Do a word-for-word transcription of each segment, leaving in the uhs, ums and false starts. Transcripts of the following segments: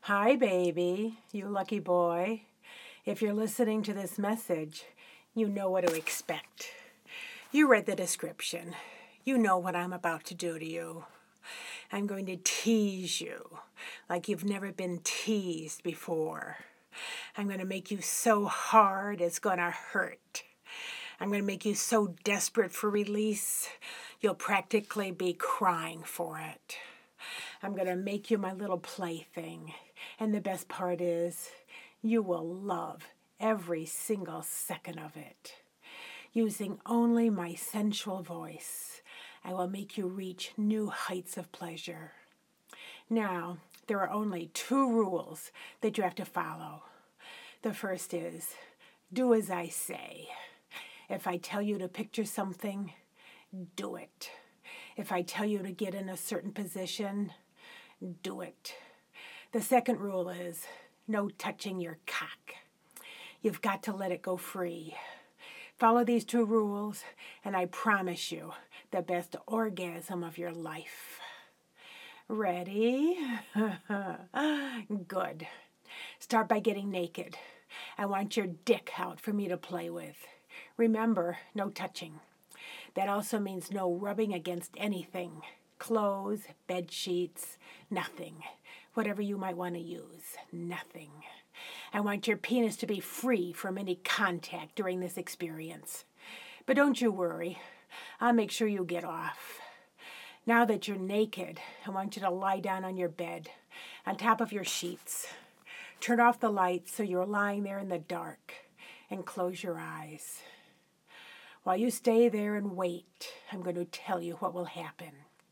Hi, baby, you lucky boy. If you're listening to this message, you know what to expect. You read the description. You know what I'm about to do to you. I'm going to tease you like you've never been teased before. I'm going to make you so hard it's going to hurt. I'm going to make you so desperate for release, you'll practically be crying for it. I'm going to make you my little plaything. And the best part is, you will love every single second of it. Using only my sensual voice, I will make you reach new heights of pleasure. Now, there are only two rules that you have to follow. The first is, do as I say. If I tell you to picture something, do it. If I tell you to get in a certain position, do it. The second rule is no touching your cock. You've got to let it go free. Follow these two rules, and I promise you the best orgasm of your life. Ready? Good. Start by getting naked. I want your dick out for me to play with. Remember, no touching. That also means no rubbing against anything. Clothes, bed sheets, nothing. Whatever you might want to use, nothing. I want your penis to be free from any contact during this experience. But don't you worry. I'll make sure you get off. Now that you're naked, I want you to lie down on your bed, on top of your sheets. Turn off the lights so you're lying there in the dark, and close your eyes. While you stay there and wait, I'm going to tell you what will happen.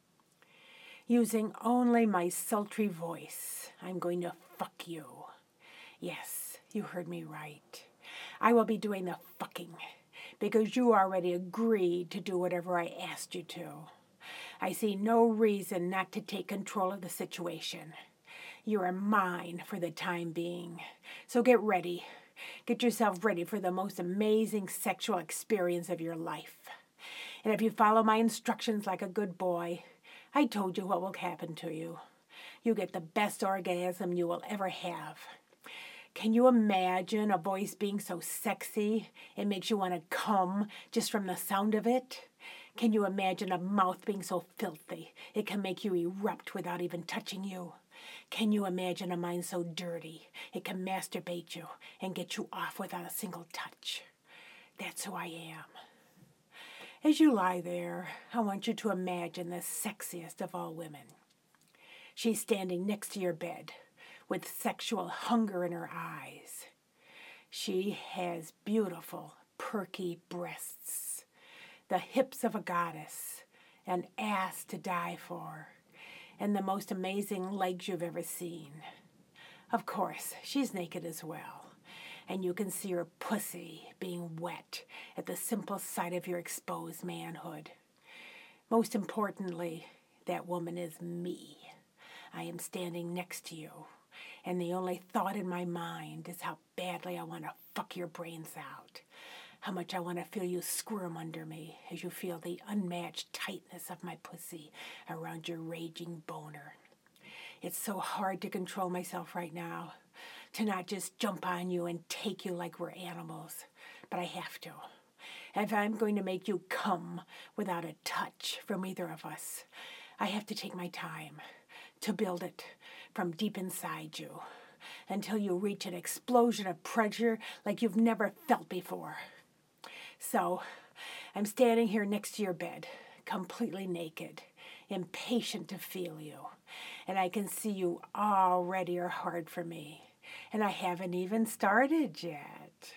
Using only my sultry voice, I'm going to fuck you. Yes, you heard me right. I will be doing the fucking, because you already agreed to do whatever I asked you to. I see no reason not to take control of the situation. You are mine for the time being. So get ready. Get yourself ready for the most amazing sexual experience of your life. And if you follow my instructions like a good boy, I told you what will happen to you. You get the best orgasm you will ever have. Can you imagine a voice being so sexy it makes you want to come just from the sound of it? Can you imagine a mouth being so filthy it can make you erupt without even touching you? Can you imagine a mind so dirty it can masturbate you and get you off without a single touch? That's who I am. As you lie there, I want you to imagine the sexiest of all women. She's standing next to your bed with sexual hunger in her eyes. She has beautiful, perky breasts, the hips of a goddess, an ass to die for, and the most amazing legs you've ever seen. Of course, she's naked as well. And you can see her pussy being wet at the simple sight of your exposed manhood. Most importantly, that woman is me. I am standing next to you, and the only thought in my mind is how badly I want to fuck your brains out, how much I want to feel you squirm under me as you feel the unmatched tightness of my pussy around your raging boner. It's so hard to control myself right now, to not just jump on you and take you like we're animals, but I have to. If I'm going to make you come without a touch from either of us, I have to take my time to build it from deep inside you until you reach an explosion of pleasure like you've never felt before. So, I'm standing here next to your bed, completely naked, impatient to feel you, and I can see you already are hard for me. And I haven't even started yet.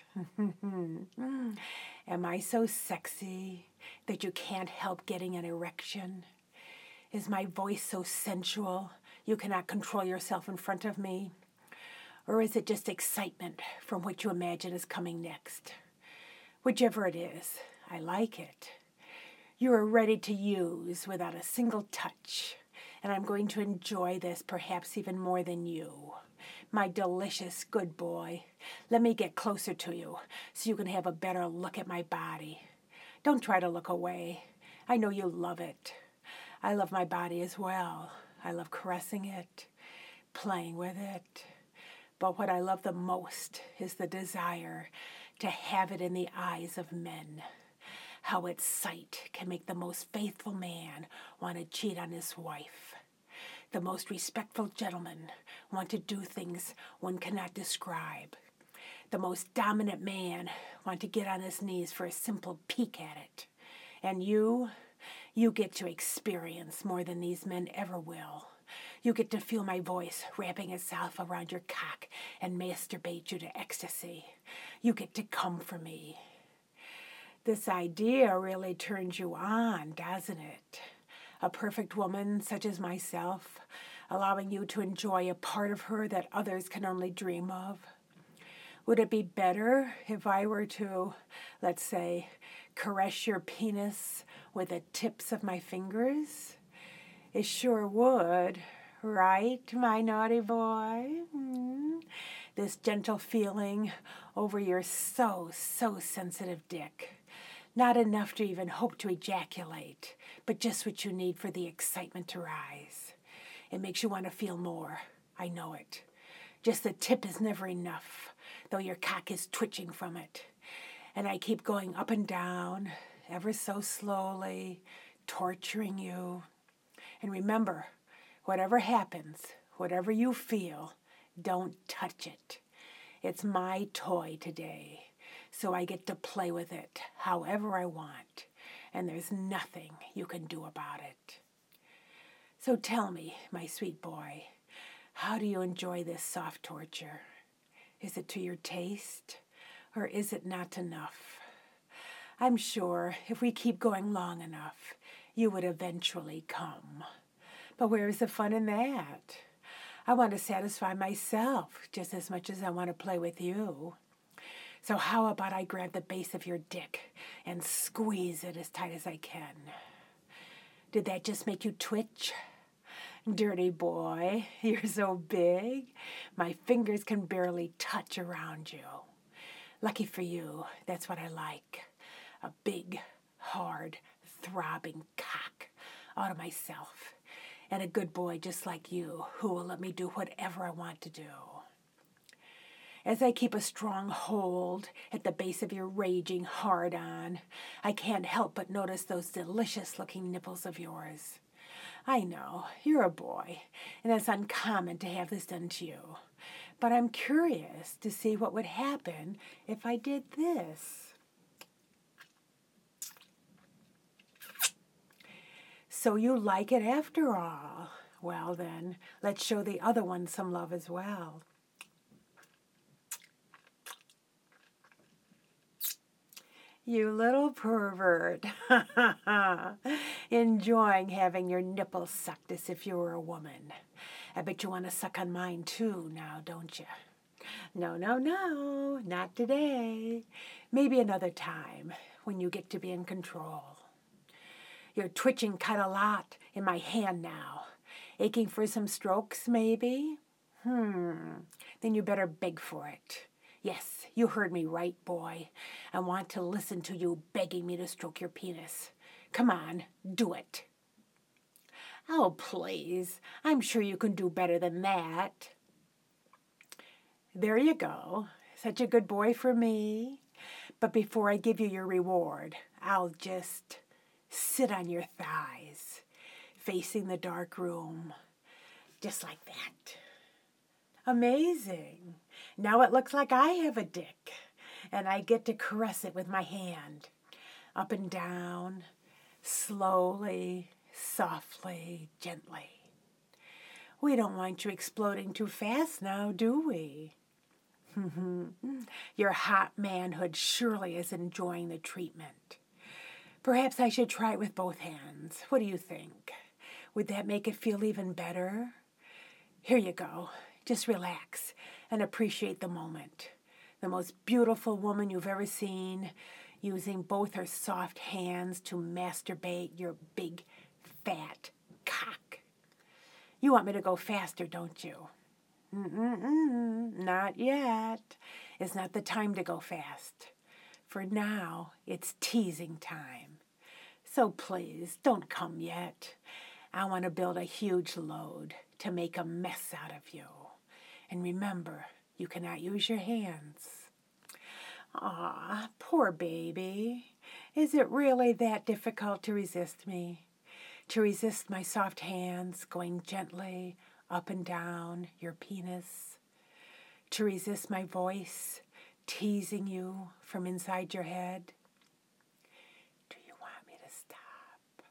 Am I so sexy that you can't help getting an erection? Is my voice so sensual you cannot control yourself in front of me? Or is it just excitement from what you imagine is coming next? Whichever it is, I like it. You are ready to use without a single touch, and I'm going to enjoy this perhaps even more than you. My delicious good boy, let me get closer to you so you can have a better look at my body. Don't try to look away. I know you love it. I love my body as well. I love caressing it, playing with it. But what I love the most is the desire to have it in the eyes of men. How its sight can make the most faithful man want to cheat on his wife. The most respectful gentleman want to do things one cannot describe. The most dominant man want to get on his knees for a simple peek at it. And you, you get to experience more than these men ever will. You get to feel my voice wrapping itself around your cock and masturbate you to ecstasy. You get to come for me. This idea really turns you on, doesn't it? A perfect woman such as myself, allowing you to enjoy a part of her that others can only dream of. Would it be better if I were to, let's say, caress your penis with the tips of my fingers? It sure would, right, my naughty boy? Hmm? This gentle feeling over your so, so sensitive dick. Not enough to even hope to ejaculate, but just what you need for the excitement to rise. It makes you want to feel more. I know it. Just the tip is never enough, though your cock is twitching from it. And I keep going up and down, ever so slowly, torturing you. And remember, whatever happens, whatever you feel, don't touch it. It's my toy today. So I get to play with it however I want, and there's nothing you can do about it. So tell me, my sweet boy, how do you enjoy this soft torture? Is it to your taste, or is it not enough? I'm sure if we keep going long enough, you would eventually come. But where's the fun in that? I want to satisfy myself just as much as I want to play with you. So how about I grab the base of your dick and squeeze it as tight as I can? Did that just make you twitch? Dirty boy, you're so big, my fingers can barely touch around you. Lucky for you, that's what I like. A big, hard, throbbing cock out of myself. And a good boy just like you who will let me do whatever I want to do. As I keep a strong hold at the base of your raging hard-on, I can't help but notice those delicious-looking nipples of yours. I know, you're a boy, and it's uncommon to have this done to you. But I'm curious to see what would happen if I did this. So you like it after all? Well then, let's show the other one some love as well. You little pervert. Enjoying having your nipples sucked as if you were a woman. I bet you want to suck on mine too now, don't you? No, no, no, not today. Maybe another time when you get to be in control. You're twitching kind of a lot in my hand now. Aching for some strokes, maybe? Hmm, then you better beg for it. Yes, you heard me right, boy. I want to listen to you begging me to stroke your penis. Come on, do it. Oh, please. I'm sure you can do better than that. There you go. Such a good boy for me. But before I give you your reward, I'll just sit on your thighs, facing the dark room, just like that. Amazing. Now it looks like I have a dick, and I get to caress it with my hand, up and down, slowly, softly, gently. We don't want you exploding too fast now, do we? Your hot manhood surely is enjoying the treatment. Perhaps I should try it with both hands. What do you think? Would that make it feel even better? Here you go. Just relax and appreciate the moment. The most beautiful woman you've ever seen, using both her soft hands to masturbate your big, fat cock. You want me to go faster, don't you? Mm-mm-mm, not yet. It's not the time to go fast. For now, it's teasing time. So please, don't come yet. I want to build a huge load to make a mess out of you. And remember, you cannot use your hands. Aw, poor baby. Is it really that difficult to resist me? To resist my soft hands going gently up and down your penis? To resist my voice teasing you from inside your head? Do you want me to stop?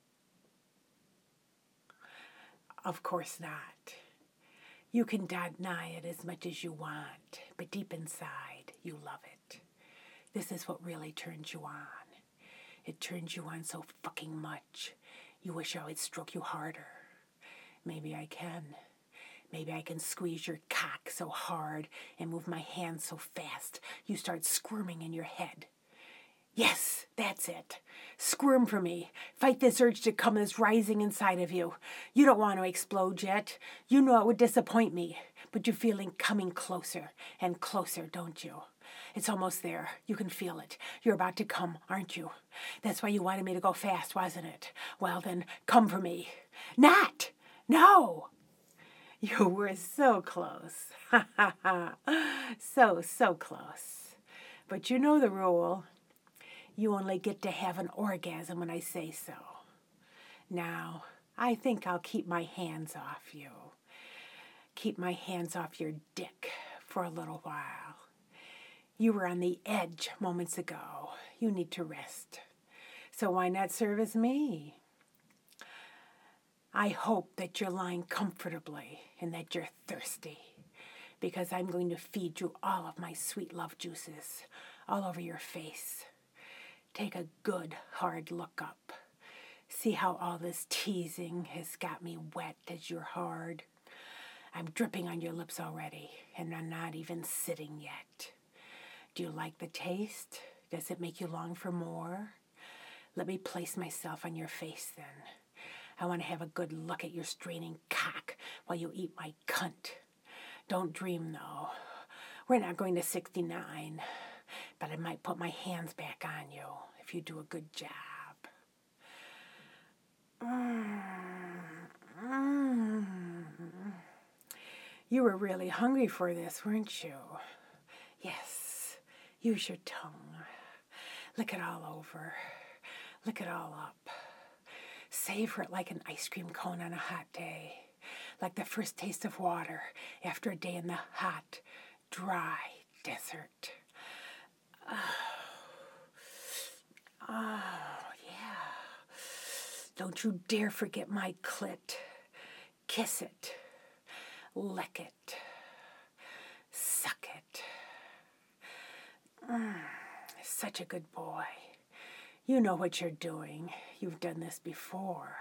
Of course not. You can deny it as much as you want, but deep inside, you love it. This is what really turns you on. It turns you on so fucking much. You wish I would stroke you harder. Maybe I can. Maybe I can squeeze your cock so hard and move my hands so fast you start squirming in your head. Yes, that's it. Squirm for me. Fight this urge to come that's rising inside of you. You don't want to explode yet. You know it would disappoint me, but you're feeling coming closer and closer, don't you? It's almost there. You can feel it. You're about to come, aren't you? That's why you wanted me to go fast, wasn't it? Well, then, come for me. Not! No! You were so close. Ha ha ha. So, so close. But you know the rule. You only get to have an orgasm when I say so. Now, I think I'll keep my hands off you. Keep my hands off your dick for a little while. You were on the edge moments ago. You need to rest. So why not serve as me? I hope that you're lying comfortably and that you're thirsty, because I'm going to feed you all of my sweet love juices all over your face. Take a good, hard look up. See how all this teasing has got me wet as you're hard. I'm dripping on your lips already, and I'm not even sitting yet. Do you like the taste? Does it make you long for more? Let me place myself on your face then. I want to have a good look at your straining cock while you eat my cunt. Don't dream, though. We're not going to sixty-nine, but I might put my hands back on you if you do a good job. Mm. Mm. You were really hungry for this, weren't you? Yes. Use your tongue. Lick it all over. Lick it all up. Savor it like an ice cream cone on a hot day. Like the first taste of water after a day in the hot, dry desert. Oh, oh yeah. Don't you dare forget my clit. Kiss it. Lick it. Suck it. Mm, such a good boy. You know what you're doing. You've done this before.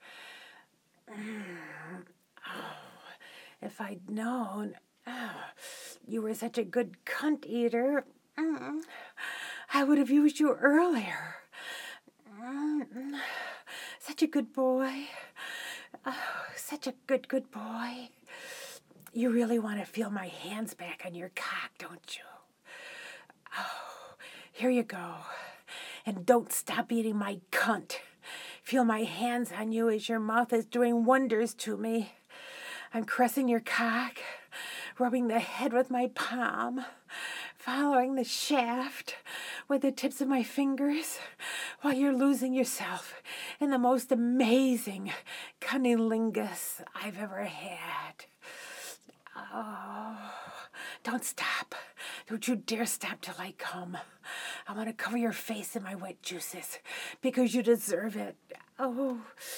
Mm. Oh, if I'd known oh, you were such a good cunt eater, mm, I would have used you earlier. Mm, such a good boy. Oh, such a good, good boy. You really want to feel my hands back on your cock, don't you? Oh, here you go. And don't stop eating my cunt. Feel my hands on you as your mouth is doing wonders to me. I'm caressing your cock, rubbing the head with my palm, following the shaft with the tips of my fingers while you're losing yourself in the most amazing cunnilingus I've ever had. Oh, don't stop. Don't you dare stop till I come. I want to cover your face in my wet juices because you deserve it. Oh.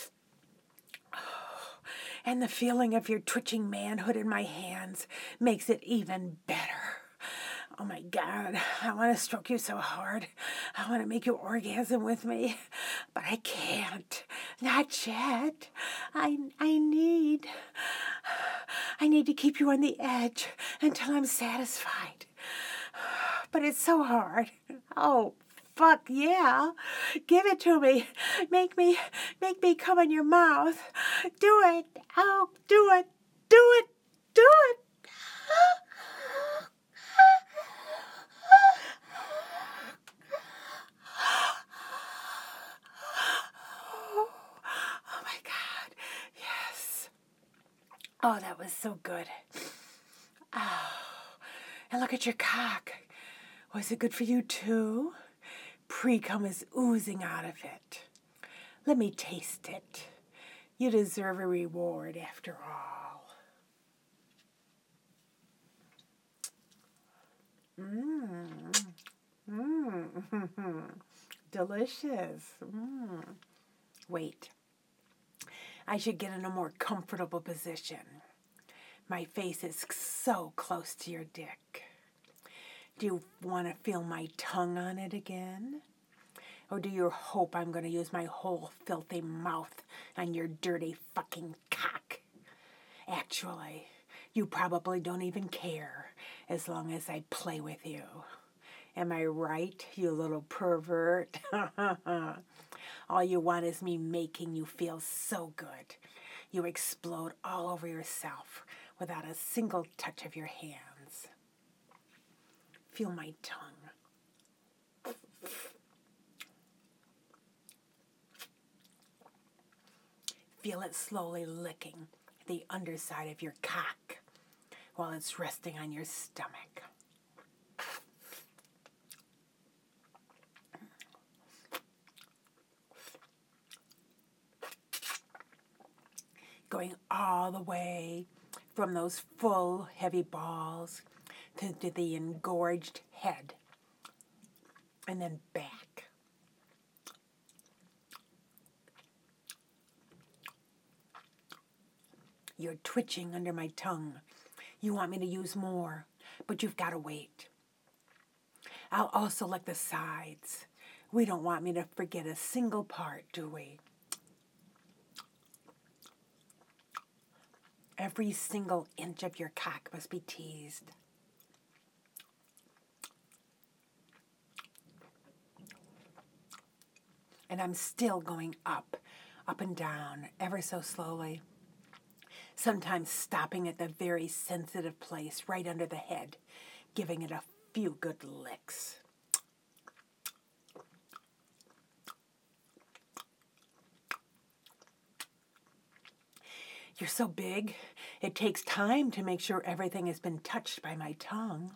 Oh. And the feeling of your twitching manhood in my hands makes it even better. Oh my God, I want to stroke you so hard. I want to make you orgasm with me, but I can't. Not yet. I, I need, I need to keep you on the edge until I'm satisfied. But it's so hard. Oh, fuck yeah. Give it to me. Make me, make me come in your mouth. Do it. Oh, do it. Do it. Do it. Oh my God. Yes. so good. Oh, and look at your cock. Was it good for you too? Pre-cum is oozing out of it. Let me taste it. You deserve a reward after all. Mmm. Mmm. Delicious. Mmm. Wait. I should get in a more comfortable position. My face is so close to your dick. Do you want to feel my tongue on it again? Or do you hope I'm going to use my whole filthy mouth on your dirty fucking cock? Actually, you probably don't even care as long as I play with you. Am I right, you little pervert? All you want is me making you feel so good. You explode all over yourself without a single touch of your hands. Feel my tongue. Feel it slowly licking the underside of your cock while it's resting on your stomach. Going all the way from those full, heavy balls to, to the engorged head, and then back. You're twitching under my tongue. You want me to use more, but you've got to wait. I'll also lick the sides. We don't want me to forget a single part, do we? Every single inch of your cock must be teased. And I'm still going up, up and down, ever so slowly. Sometimes stopping at the very sensitive place right under the head, giving it a few good licks. You're so big, it takes time to make sure everything has been touched by my tongue.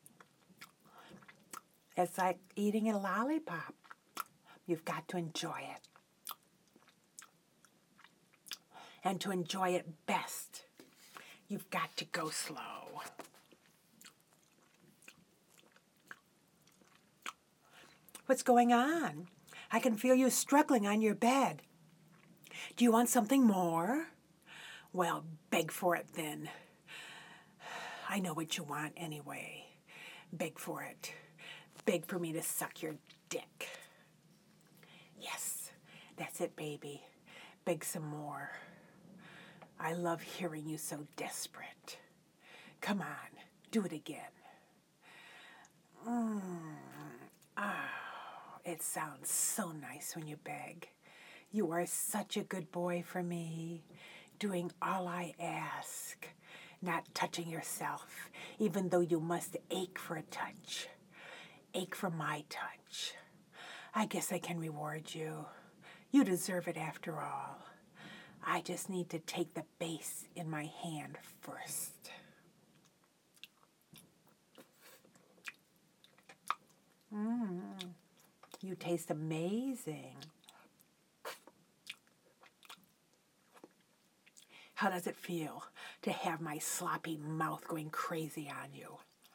It's like eating a lollipop. You've got to enjoy it. And to enjoy it best, you've got to go slow. What's going on? I can feel you struggling on your bed. Do you want something more? Well, beg for it then. I know what you want anyway. Beg for it. Beg for me to suck your dick. Yes, that's it, baby. Beg some more. I love hearing you so desperate. Come on, do it again. Mm. Oh, it sounds so nice when you beg. You are such a good boy for me, doing all I ask, not touching yourself, even though you must ache for a touch. Ache for my touch. I guess I can reward you. You deserve it after all. I just need to take the base in my hand first. Mmm. You taste amazing. How does it feel to have my sloppy mouth going crazy on you?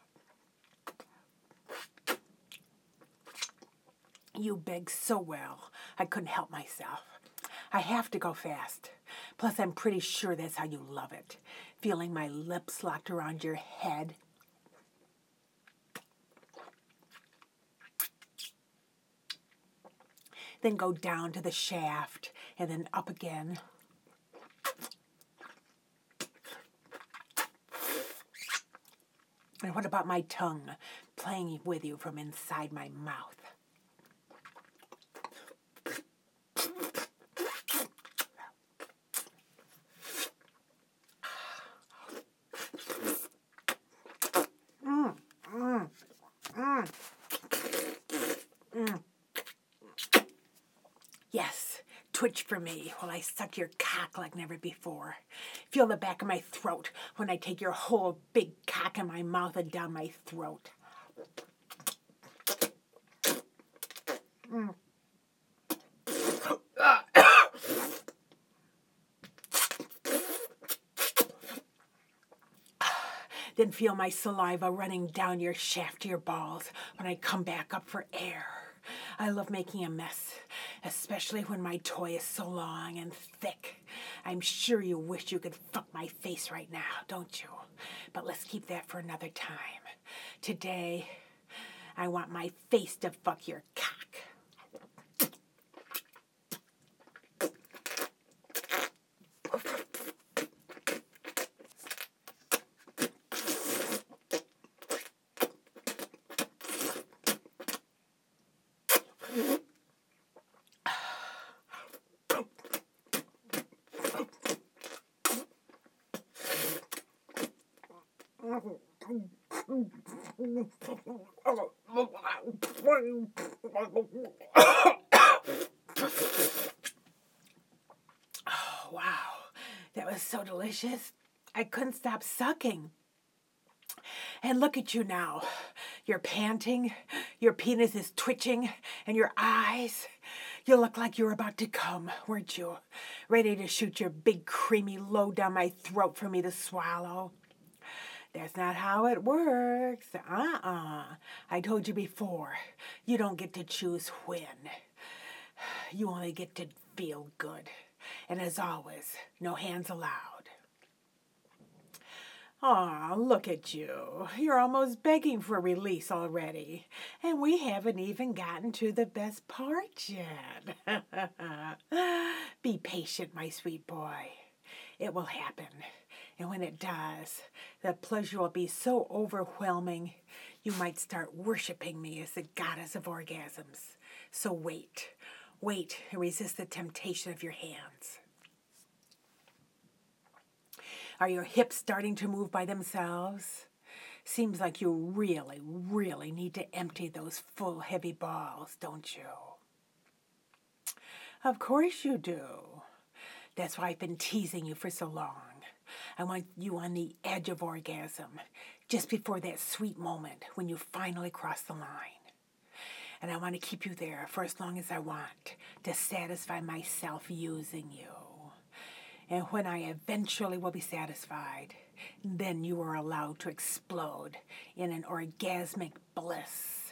You beg so well, I couldn't help myself. I have to go fast. Plus, I'm pretty sure that's how you love it. Feeling my lips locked around your head. Then go down to the shaft and then up again. And what about my tongue playing with you from inside my mouth? Mm, mm, mm, mm. Yes, twitch for me while I suck your cock like never before. feel the back of my throat when I take your whole big cock in my mouth and down my throat. Mm. Then feel my saliva running down your shaft to your balls when I come back up for air. I love making a mess, especially when my toy is so long and thick. I'm sure you wish you could fuck my face right now, don't you? But let's keep that for another time. Today, I want my face to fuck your cock. Oh, wow, that was so delicious. I couldn't stop sucking. And look at you now. You're panting, your penis is twitching, and your eyes. You look like you were about to come, weren't you? Ready to shoot your big creamy load down my throat for me to swallow. That's not how it works. Uh-uh. I told you before, you don't get to choose when. You only get to feel good. And as always, no hands allowed. Aw, look at you. You're almost begging for release already. And we haven't even gotten to the best part yet. Be patient, my sweet boy. It will happen. And when it does, the pleasure will be so overwhelming, you might start worshiping me as the goddess of orgasms. So wait. Wait and resist the temptation of your hands. Are your hips starting to move by themselves? Seems like you really, really need to empty those full, heavy balls, don't you? Of course you do. That's why I've been teasing you for so long. I want you on the edge of orgasm, just before that sweet moment when you finally cross the line. And I want to keep you there for as long as I want to satisfy myself using you. And when I eventually will be satisfied, then you are allowed to explode in an orgasmic bliss.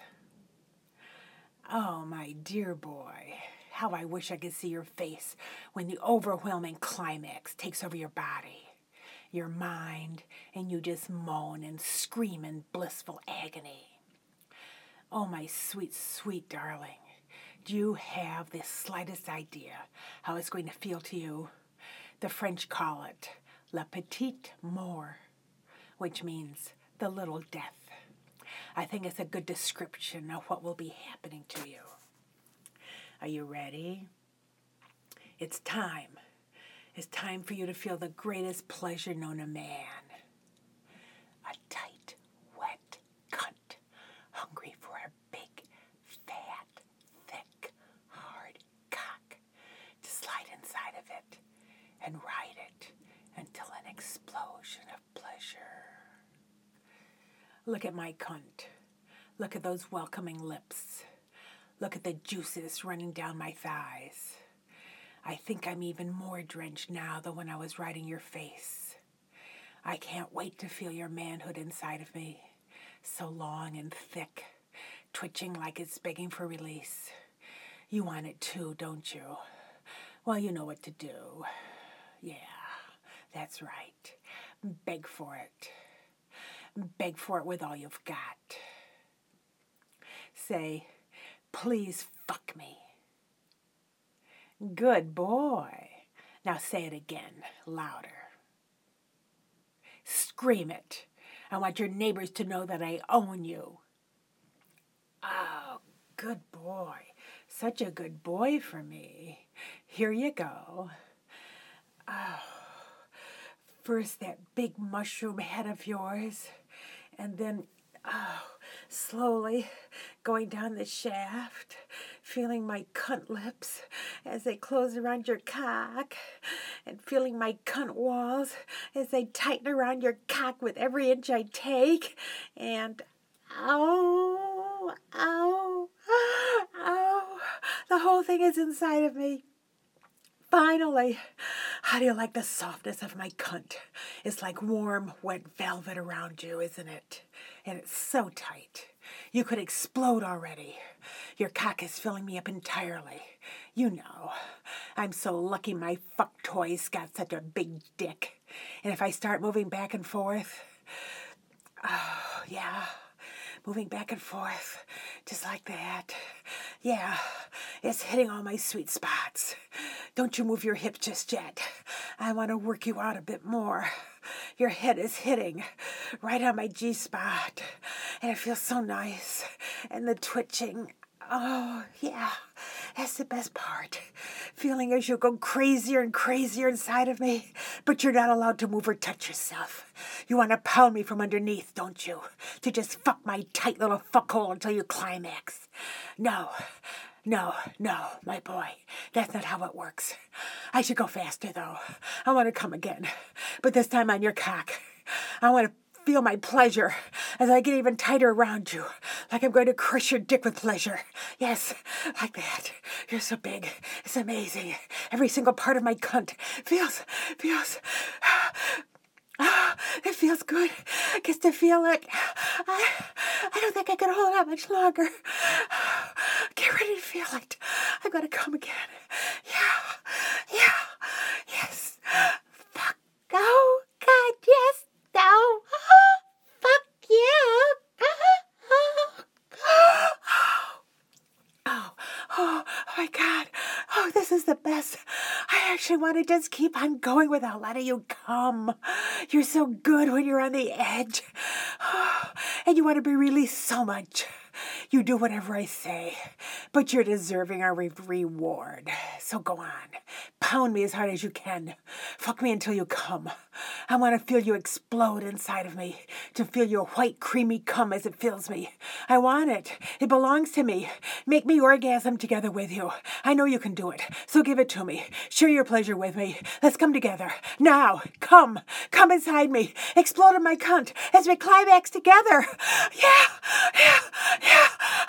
Oh, my dear boy, how I wish I could see your face when the overwhelming climax takes over your body, your mind, and you just moan and scream in blissful agony. Oh, my sweet, sweet darling, do you have the slightest idea how it's going to feel to you? The French call it la petite mort, which means the little death. I think it's a good description of what will be happening to you. Are you ready? It's time. It's time for you to feel the greatest pleasure known to man. A tight, wet cunt, hungry for a big, fat, thick, hard cock to slide inside of it and ride it until an explosion of pleasure. Look at my cunt. Look at those welcoming lips. Look at the juices running down my thighs. I think I'm even more drenched now than when I was riding your face. I can't wait to feel your manhood inside of me, so long and thick, twitching like it's begging for release. You want it too, don't you? Well, you know what to do. Yeah, that's right. Beg for it. Beg for it with all you've got. Say, please fuck me. Good boy. Now say it again, louder. Scream it. I want your neighbors to know that I own you. Oh, good boy. Such a good boy for me. Here you go. Oh, first that big mushroom head of yours, and then, oh, slowly going down the shaft, feeling my cunt lips as they close around your cock, and feeling my cunt walls as they tighten around your cock with every inch I take, and ow, ow, ow, the whole thing is inside of me. Finally, how do you like the softness of my cunt? It's like warm, wet velvet around you, isn't it? And it's so tight. You could explode already. Your cock is filling me up entirely. You know, I'm so lucky my fuck toy's got such a big dick. And if I start moving back and forth, oh, yeah, moving back and forth, just like that. Yeah, it's hitting all my sweet spots. Don't you move your hips just yet. I want to work you out a bit more. Your head is hitting right on my G-spot, and it feels so nice. And the twitching, oh, yeah, that's the best part. Feeling as you go crazier and crazier inside of me, but you're not allowed to move or touch yourself. You want to pound me from underneath, don't you? To just fuck my tight little fuckhole until you climax. No. No, no, my boy, that's not how it works. I should go faster, though. I want to come again, but this time on your cock. I want to feel my pleasure as I get even tighter around you, like I'm going to crush your dick with pleasure. Yes, like that. You're so big. It's amazing. Every single part of my cunt feels, feels... It feels good. Gets to feel it. I, I don't think I can hold out much longer. Get ready to feel it. I'm gonna come again. Yeah, yeah, yes. Fuck. Oh, God, yes. No. Fuck you. Oh, oh, oh my God. Oh, this is the best. I actually want to just keep on going without letting you come. You're so good when you're on the edge. Oh, and you want to be released so much. You do whatever I say, but you're deserving a re- reward. So go on. Pound me as hard as you can. Fuck me until you come. I want to feel you explode inside of me, to feel your white, creamy cum as it fills me. I want it. It belongs to me. Make me orgasm together with you. I know you can do it, so give it to me. Share your pleasure with me. Let's come together. Now, come. Come inside me. Explode in my cunt as we climax together. Yeah, yeah, yeah.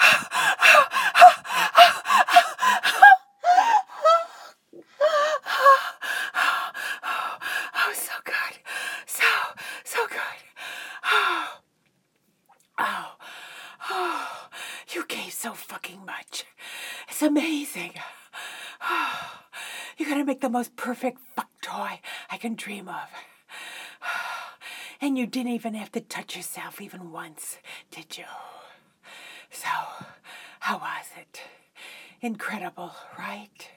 Oh, so good. So, so good. Oh, oh, oh, you gave so fucking much. It's amazing. Oh, you're going to make the most perfect fuck toy I can dream of. And you didn't even have to touch yourself even once, did you? So, how was it? Incredible, right?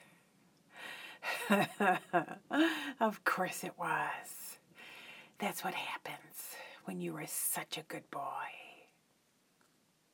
Of course it was. That's what happens when you were such a good boy.